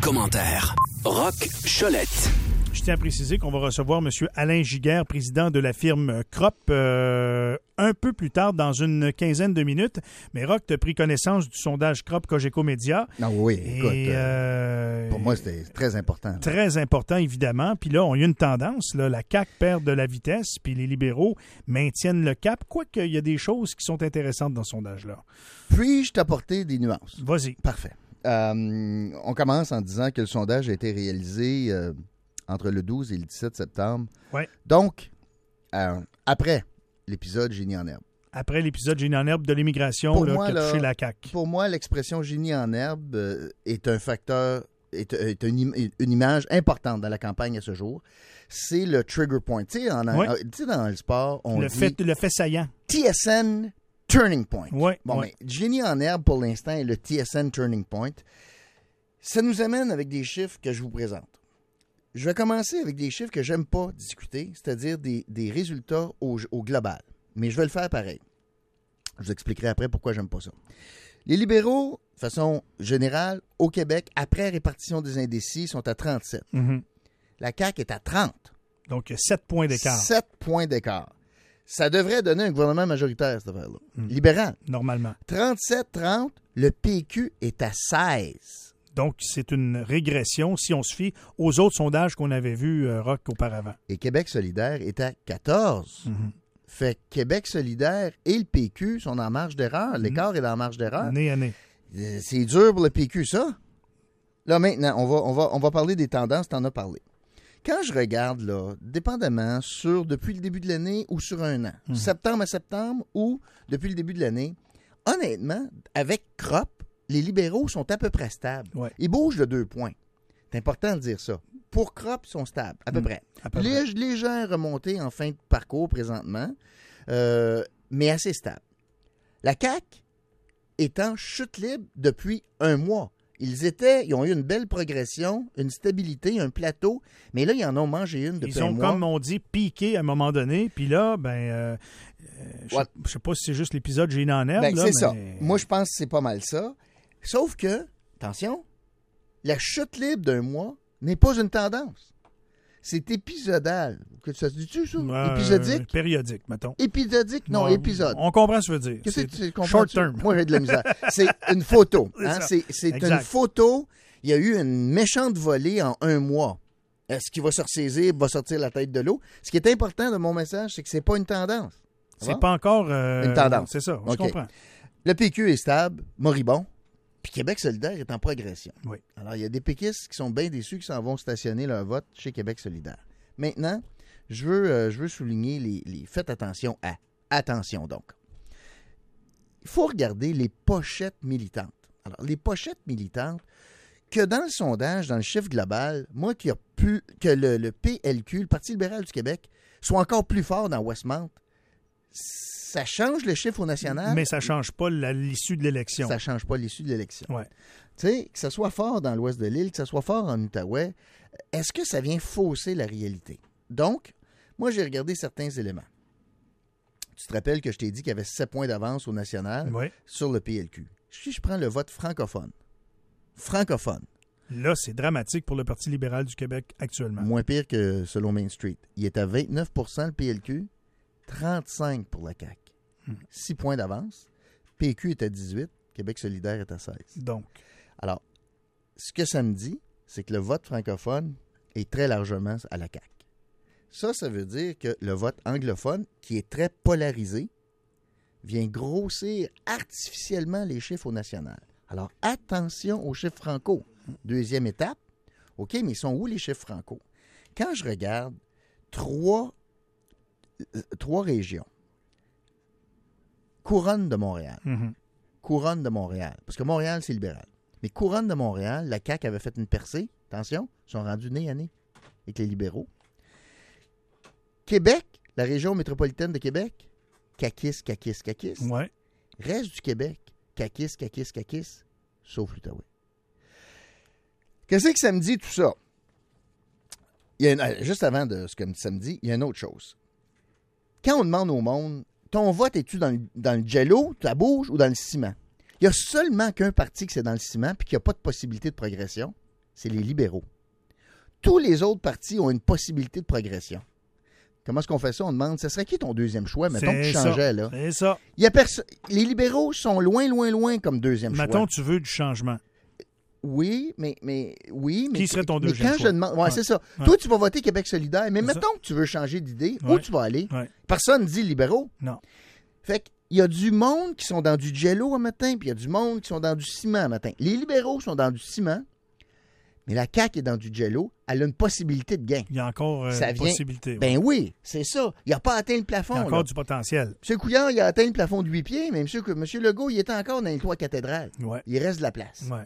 commentaires. Roch Cholette. Je tiens à préciser qu'on va recevoir M. Alain Giguère, président de la firme Crop, un peu plus tard, dans une quinzaine de minutes. Mais Roch, tu as pris connaissance du sondage Crop Cogeco Média. Ah oui, écoute, pour moi, c'était très important. Très important, évidemment. Puis là, on a eu une tendance. Là, la CAQ perd de la vitesse, puis les libéraux maintiennent le cap. Quoique, il y a des choses qui sont intéressantes dans ce sondage-là. Puis-je t'apporter des nuances? Vas-y. Parfait. On commence en disant que le sondage a été réalisé entre le 12 et le 17 septembre. Ouais. Donc, après l'épisode Génie en herbe. Après l'épisode Génie en herbe de l'immigration qui a touché la CAQ. Pour moi, l'expression Génie en herbe est un facteur, est une image importante dans la campagne à ce jour. C'est le trigger point. Tu sais, dans le sport, on dit... Le fait saillant. TSN Turning Point. Mais Génie en herbe, pour l'instant, est le TSN Turning Point. Ça nous amène avec des chiffres que je vous présente. Je vais commencer avec des chiffres que j'aime pas discuter, c'est-à-dire des résultats au global. Mais je vais le faire pareil. Je vous expliquerai après pourquoi j'aime pas ça. Les libéraux, de façon générale, au Québec, après répartition des indécis, sont à 37. Mm-hmm. La CAQ est à 30. Donc, 7 points d'écart. 7 points d'écart. Ça devrait donner un gouvernement majoritaire, cette affaire-là. Libéral. Normalement. 37-30, le PQ est à 16. Donc, c'est une régression si on se fie aux autres sondages qu'on avait vus, Roch, auparavant. Et Québec solidaire est à 14. Mm-hmm. Fait que Québec solidaire et le PQ sont en marge d'erreur. L'écart est dans la marge d'erreur. Nez à nez. C'est dur pour le PQ, ça. Là, maintenant, on va parler des tendances. T'en as parlé. Quand je regarde, là, dépendamment depuis le début de l'année ou sur un an, septembre à septembre ou depuis le début de l'année, honnêtement, avec Crop, les libéraux sont à peu près stables. Ouais. Ils bougent de 2 points. C'est important de dire ça. Pour Crop, ils sont stables, à peu près. Légère remontée en fin de parcours présentement, mais assez stable. La CAQ est en chute libre depuis un mois. Ils ont eu une belle progression, une stabilité, un plateau, mais là, ils en ont mangé une depuis un mois. Ils ont, comme on dit, piqué à un moment donné, puis là, je sais pas si c'est juste l'épisode Génie en herbe. C'est ça. Moi, je pense que c'est pas mal ça. Sauf que, attention, la chute libre d'un mois n'est pas une tendance. C'est épisodal. Ça se dit-tu, ça? Épisodique? Périodique, mettons. Épisodique? Non, épisode. On comprend ce que tu veux dire. Qu'est-ce que tu comprends? Short term. Moi, j'ai de la misère. C'est une photo. C'est exact. une photo. Il y a eu une méchante volée en un mois. Est-ce qu'il va se ressaisir, va sortir la tête de l'eau? Ce qui est important de mon message, c'est que c'est pas une tendance. C'est pas encore... une tendance. C'est ça, on se comprend. Le PQ est stable, moribond. Puis Québec solidaire est en progression. Oui. Alors, il y a des péquistes qui sont bien déçus qui s'en vont stationner leur vote chez Québec solidaire. Maintenant, je veux souligner les... Faites attention à... Attention, donc. Il faut regarder les pochettes militantes. Alors, les pochettes militantes, que dans le sondage, dans le chiffre global, moi, que le PLQ, le Parti libéral du Québec, soit encore plus fort dans Westmount, ça change le chiffre au national. Mais ça ne change pas l'issue de l'élection. Ça ne change pas l'issue de l'élection. Ouais. Tu sais, que ça soit fort dans l'ouest de l'île, que ça soit fort en Outaouais, est-ce que ça vient fausser la réalité? Donc, moi, j'ai regardé certains éléments. Tu te rappelles que je t'ai dit qu'il y avait 7 points d'avance au national sur le PLQ. Si je prends le vote francophone, là, c'est dramatique pour le Parti libéral du Québec actuellement. Moins pire que selon Main Street. Il est à 29 % le PLQ, 35 pour la CAQ. 6 points d'avance. PQ est à 18, Québec solidaire est à 16. Donc. Alors, ce que ça me dit, c'est que le vote francophone est très largement à la CAQ. Ça veut dire que le vote anglophone, qui est très polarisé, vient grossir artificiellement les chiffres au national. Alors, attention aux chiffres franco. Deuxième étape, OK, mais ils sont où les chiffres franco? Quand je regarde trois régions, Couronne de Montréal, Couronne de Montréal, parce que Montréal, c'est libéral, mais Couronne de Montréal, la CAQ avait fait une percée, attention, ils sont rendus nez à nez avec les libéraux. Québec, la région métropolitaine de Québec, caquisse. Ouais. Reste du Québec, caquisse, sauf l'Outaouais. Qu'est-ce que ça me dit, tout ça? Juste avant de ce que ça me dit, il y a une autre chose. Quand on demande au monde, ton vote, es-tu dans le jello, la bouge ou dans le ciment? Il y a seulement qu'un parti qui c'est dans le ciment puis qu'il n'y a pas de possibilité de progression. c'est les libéraux. Tous les autres partis ont une possibilité de progression. Comment est-ce qu'on fait ça? On demande, ce serait qui ton deuxième choix? Mettons que tu changeais, là. C'est ça. Les libéraux sont loin comme deuxième choix. Mettons, tu veux du changement. Oui, mais Qui serait ton deuxième choix? choix? Je demande, c'est ça. Ouais. Toi, tu vas voter Québec solidaire, mais C'est mettons ça. que tu veux changer d'idée, Ouais. où tu vas aller? Ouais. Personne ne dit libéraux. Non. Fait qu'il y a du monde qui sont dans du jello un matin, puis il y a du monde qui sont dans du ciment un matin. Les libéraux sont dans du ciment, mais la CAQ est dans du jello. Elle a une possibilité de gain. Il y a encore Ça une vient- possibilité. Ben oui, c'est ça. Il n'a pas atteint le plafond. Il y a encore là. du potentiel. M. Couillard, il a atteint le plafond de 8 pieds, mais M. Legault, il était encore dans les 3 cathédrales. Ouais. Il reste de la place. Ouais.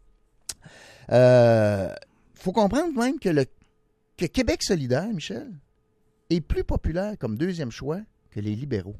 Faut comprendre même que Québec solidaire, Michel, est plus populaire comme deuxième choix que les libéraux.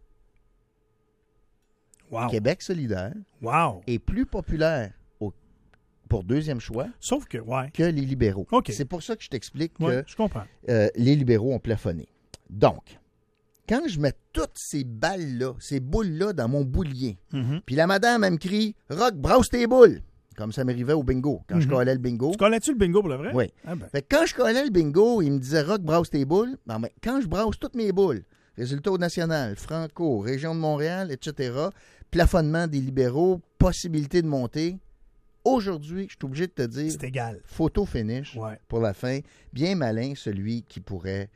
Wow. Québec solidaire Wow. est plus populaire pour deuxième choix Sauf que, ouais. que les libéraux. OK. C'est pour ça que je t'explique Ouais, je comprends. que les libéraux ont plafonné. Donc, quand je mets toutes ces balles-là, ces boules-là dans mon boulier, Mhm. puis la madame, elle me crie « Rock, brasse tes boules », comme ça m'arrivait au bingo, quand je collais le bingo. Tu connais-tu le bingo pour le vrai? Oui. Ah ben. Fait que quand je collais le bingo, il me disait « Rock, brasse tes boules », ben, quand je brasse toutes mes boules, résultat au national, Franco, région de Montréal, etc., plafonnement des libéraux, possibilité de monter, aujourd'hui, je suis obligé de te dire, C'est égal. photo finish Ouais. pour la fin. Bien malin celui qui pourrait,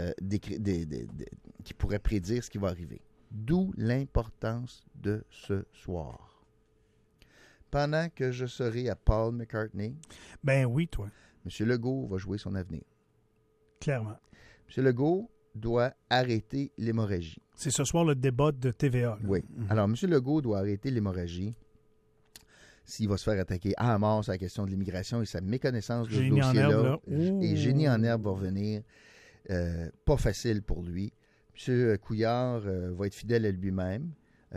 qui pourrait prédire ce qui va arriver. D'où l'importance de ce soir. Pendant que je serai à Paul McCartney, Ben oui, toi. M. Legault va jouer son avenir. Clairement. M. Legault doit arrêter l'hémorragie. C'est ce soir le débat de TVA. là. Oui. Alors, M. Legault doit arrêter l'hémorragie s'il va se faire attaquer à la mort sur la question de l'immigration et sa méconnaissance de ce Génie en dossier-là. herbe, là. Ouh. Et Génie en herbe va revenir. Pas facile pour lui. M. Couillard va être fidèle à lui-même.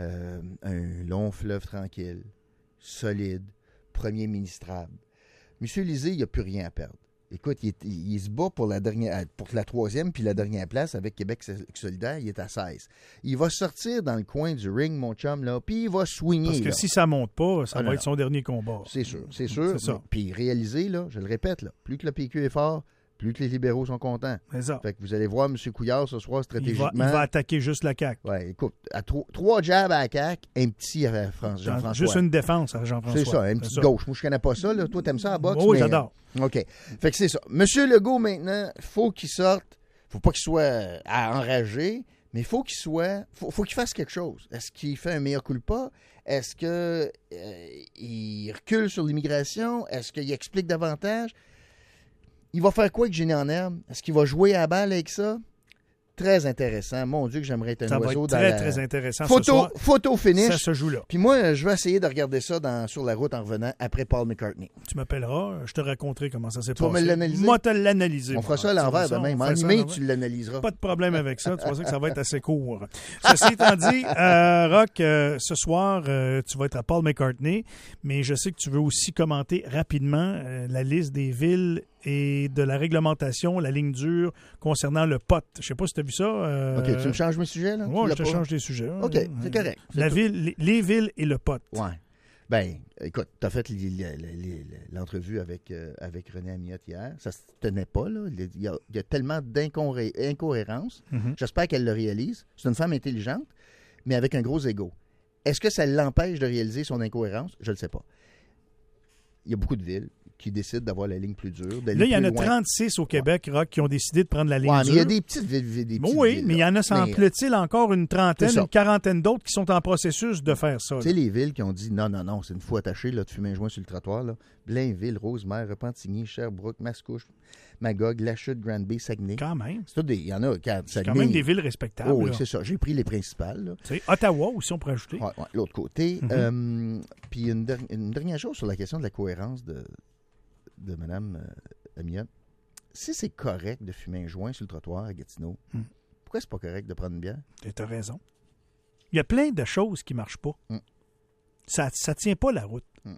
Un long fleuve tranquille, solide, premier ministrable. M. Lisée, il n'a plus rien à perdre. Écoute, il se bat pour la troisième puis la dernière place avec Québec solidaire. Il est à 16. Il va sortir dans le coin du ring, mon chum, là, puis il va swinger. Parce que là. si ça monte pas, ça Ah, va non, être son dernier combat. C'est sûr, c'est sûr. C'est ça. Puis réaliser, là, je le répète, là, plus que le PQ est fort, plus que les libéraux sont contents. C'est ça. Fait que vous allez voir M. Couillard ce soir Il va stratégiquement. attaquer juste la CAQ. Ouais, écoute, à trois jabs à la CAQ, un petit à Jean-François. Juste une défense à Jean-François. C'est ça, un petit gauche. Moi, je connais pas ça. Là. Toi, t'aimes ça à la boxe? Oui, mais- j'adore. OK. Fait que c'est ça. Monsieur Legault, maintenant, faut qu'il sorte. Faut pas qu'il soit enragé, mais faut qu'il soit. Faut qu'il fasse quelque chose. Est-ce qu'il fait un meilleur culpa? Est-ce que il recule sur l'immigration? Est-ce qu'il explique davantage? Il va faire quoi avec Génie en herbe? Est-ce qu'il va jouer à la balle avec ça? Très intéressant. Mon Dieu, que j'aimerais être un Ça va oiseau être dans très, la... très intéressant ce soir. Photo finish. Ça se joue là. Puis moi, je vais essayer de regarder ça sur la route en revenant après Paul McCartney. Tu m'appelleras, je te raconterai comment ça s'est Tu vas passé. me l'analyser? Moi, te l'analyser. On fera ça à l'envers demain. Mais animé, tu l'analyseras. Pas de problème avec ça. Tu vois ça que ça va être assez court. Ceci étant dit, Rock, ce soir, tu vas être à Paul McCartney, mais je sais que tu veux aussi commenter rapidement la liste des villes et de la réglementation, la ligne dure concernant le pot. Je sais pas si tu as vu ça. OK, tu me changes mes sujets, là? Oui, Tu je te l'as pas? change des sujets. OK, c'est correct. La C'est ville, les villes et le pot. tout. Ouais. Ben, écoute, tu as fait l'entrevue avec René Amiotte hier. Ça se tenait pas, là. Il y a tellement d'incohérences. Mhm. J'espère qu'elle le réalise. C'est une femme intelligente, mais avec un gros ego. Est-ce que ça l'empêche de réaliser son incohérence? Je ne le sais pas. Il y a beaucoup de villes qui décident d'avoir la ligne plus dure. Là, il y en a 36 au Québec, Rock, qui ont décidé de prendre la ligne Ouais, mais dure. il y a des petites villes. Oui, mais il y en a, semble-t-il, encore une trentaine, C'est ça. une quarantaine d'autres qui sont en processus de faire ça. Tu sais, les villes qui ont dit non, c'est une fois attaché là, de fumer un joint sur le trottoir. Là. Blainville, Rosemère, Repentigny, Sherbrooke, Mascouche, Magog, Lachute, Granby, Saguenay. Quand même. C'est tout il y en a quatre. C'est quand même des villes respectables. Oh, oui, là. c'est ça. J'ai pris les principales. Là. Tu sais, Ottawa aussi, on pourrait ajouter. Ouais, l'autre côté. Mhm. Puis une dernière chose sur la question de la cohérence de Mme Amiotte. Si c'est correct de fumer un joint sur le trottoir à Gatineau, pourquoi c'est pas correct de prendre une bière? Tu as raison. Il y a plein de choses qui ne marchent pas. Mm. Ça ne tient pas la route. Mm.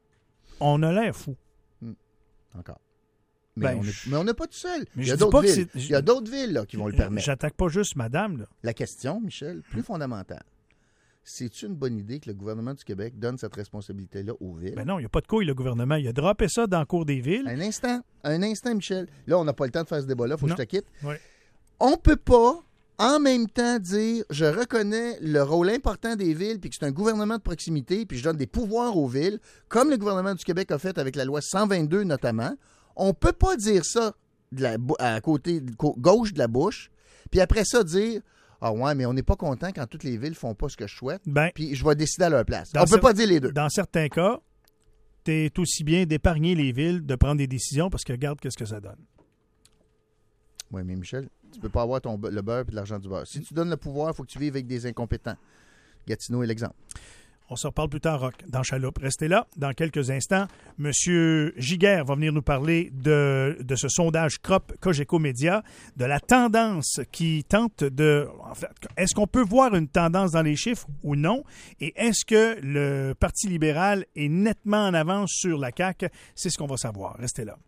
On a l'air fou. Encore. Mais Ben, on n'est pas tout seul. mais Il y je a dis pas d'autres que villes. c'est- Il y a d'autres villes là, qui vont le permettre. J'attaque pas juste madame. Là. La question, Michel, plus fondamentale. c'est une bonne idée que le gouvernement du Québec donne cette responsabilité-là aux villes? Ben non, il n'y a pas de couille, le gouvernement. Il a droppé ça dans le cours des villes. Un instant, Michel. Là, on n'a pas le temps de faire ce débat-là, il faut que je te quitte. Oui. On ne peut pas, en même temps, dire je reconnais le rôle important des villes, puis que c'est un gouvernement de proximité, puis je donne des pouvoirs aux villes, comme le gouvernement du Québec a fait avec la loi 122 notamment. On ne peut pas dire ça à côté gauche de la bouche, puis après ça dire ah ouais, mais on n'est pas content quand toutes les villes font pas ce que je souhaite, puis je vais décider à leur place. On ne peut pas dire les deux. Dans certains cas, tu es aussi bien d'épargner les villes, de prendre des décisions, parce que regarde qu'est-ce que ça donne. Oui, mais Michel, tu peux pas avoir le beurre et l'argent du beurre. Si tu donnes le pouvoir, il faut que tu vives avec des incompétents. Gatineau est l'exemple. On se reparle plus tard, Roch, dans Chaloupe. Restez là. Dans quelques instants, M. Giguère va venir nous parler de ce sondage CROP Cogeco Média, de la tendance qui tente de... En fait, est-ce qu'on peut voir une tendance dans les chiffres ou non? Et est-ce que le Parti libéral est nettement en avance sur la CAQ? C'est ce qu'on va savoir. Restez là.